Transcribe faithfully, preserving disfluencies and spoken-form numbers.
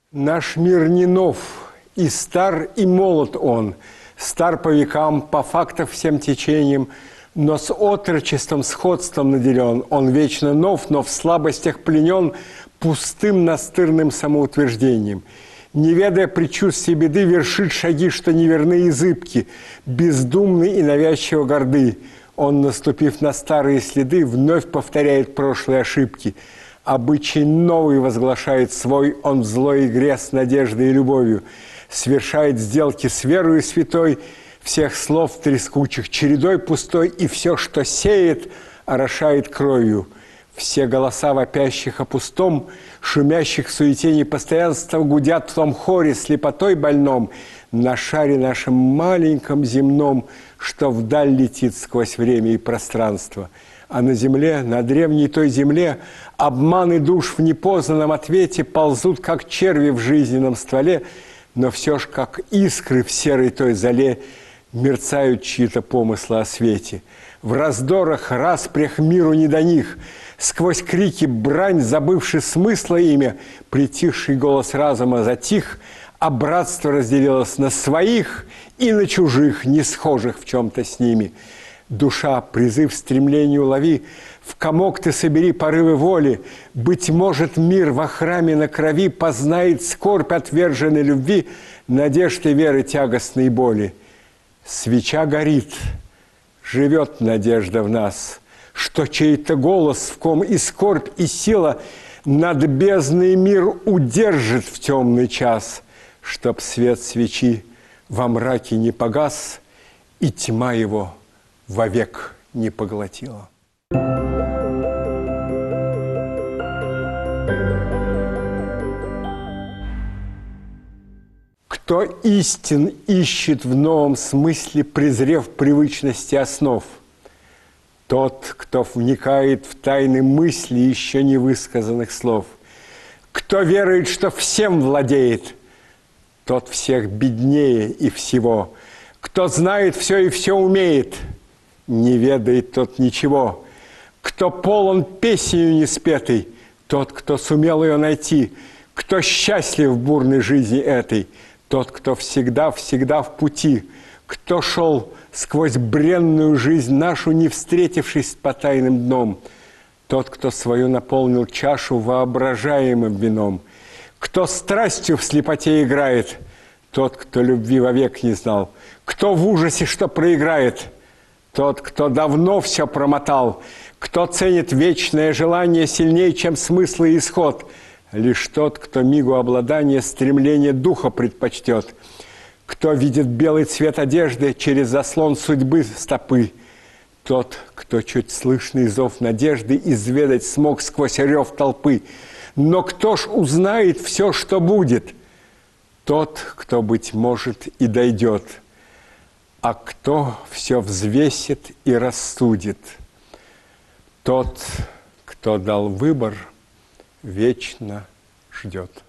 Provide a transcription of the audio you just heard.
Наш мир не нов, и стар, и молод он, стар по векам, по фактам всем течениям, но с отрочеством, сходством наделен. Он вечно нов, но в слабостях пленен пустым настырным самоутверждением. Не ведая предчувствия беды, вершит шаги, что неверны и зыбки, бездумны и навязчиво горды. Он, наступив на старые следы, вновь повторяет прошлые ошибки. Обычай новый возглашает свой, он в злой игре с надеждой и любовью. Свершает сделки с верою святой, всех слов трескучих, чередой пустой, и все, что сеет, орошает кровью. Все голоса вопящих о пустом, шумящих в суете непостоянства, гудят в том хоре слепотой больном, на шаре нашем маленьком земном, что вдаль летит сквозь время и пространство. А на земле, на древней той земле, обманы душ в непознанном ответе ползут, как черви в жизненном стволе, но все ж, как искры в серой той зале, мерцают чьи-то помыслы о свете. В раздорах, распрях миру не до них, сквозь крики брань, забывший смысла имя, притихший голос разума затих, а братство разделилось на своих и на чужих, не схожих в чем-то с ними. Душа, призыв стремлению лови, в комок ты собери порывы воли. Быть может, мир во храме на крови познает скорбь отверженной любви, надежды веры тягостной боли. Свеча горит, живет надежда в нас, что чей-то голос, в ком и скорбь, и сила над бездной мир удержит в темный час, чтоб свет свечи во мраке не погас и тьма его вовек не поглотила. Кто истин ищет в новом смысле, презрев привычности основ, тот, кто вникает в тайны мысли еще не высказанных слов, кто верует, что всем владеет, тот всех беднее и всего, кто знает все и все умеет, не ведает тот ничего, кто полон песнью неспетой, тот, кто сумел ее найти, кто счастлив в бурной жизни этой, тот, кто всегда-всегда в пути, кто шел сквозь бренную жизнь нашу, не встретившись с потайным дном, тот, кто свою наполнил чашу воображаемым вином, кто страстью в слепоте играет, тот, кто любви вовек не знал, кто в ужасе, что проиграет, тот, кто давно все промотал, кто ценит вечное желание сильнее, чем смысл и исход, лишь тот, кто мигу обладания стремление духа предпочтет, кто видит белый цвет одежды через заслон судьбы стопы, тот, кто чуть слышный зов надежды изведать смог сквозь рев толпы. Но кто ж узнает все, что будет? Тот, кто, быть может, и дойдет, а кто все взвесит и рассудит. Тот, кто дал выбор, вечно ждет.